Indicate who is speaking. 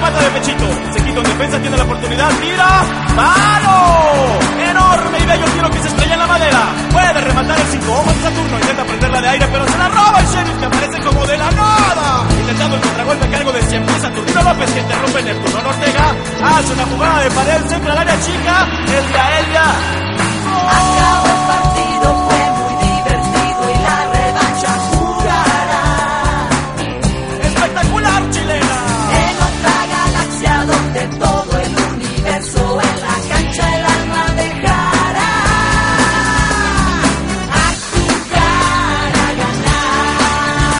Speaker 1: remata de pechito. Se quita en defensa, tiene la oportunidad. ¡Tira! ¡Palo! Enorme y bello tiro que se estrella en la madera. Puede rematar el 5 ojos de Saturno. Intenta prenderla de aire, pero se la roba el Sheriff, que aparece como de la nada. Intentando el contragolpe a cargo de siempre Saturnino López, que interrumpe Neptuno Ortega. Hace una jugada de pared, centra al área chica. Es la Elia. ¡Oh!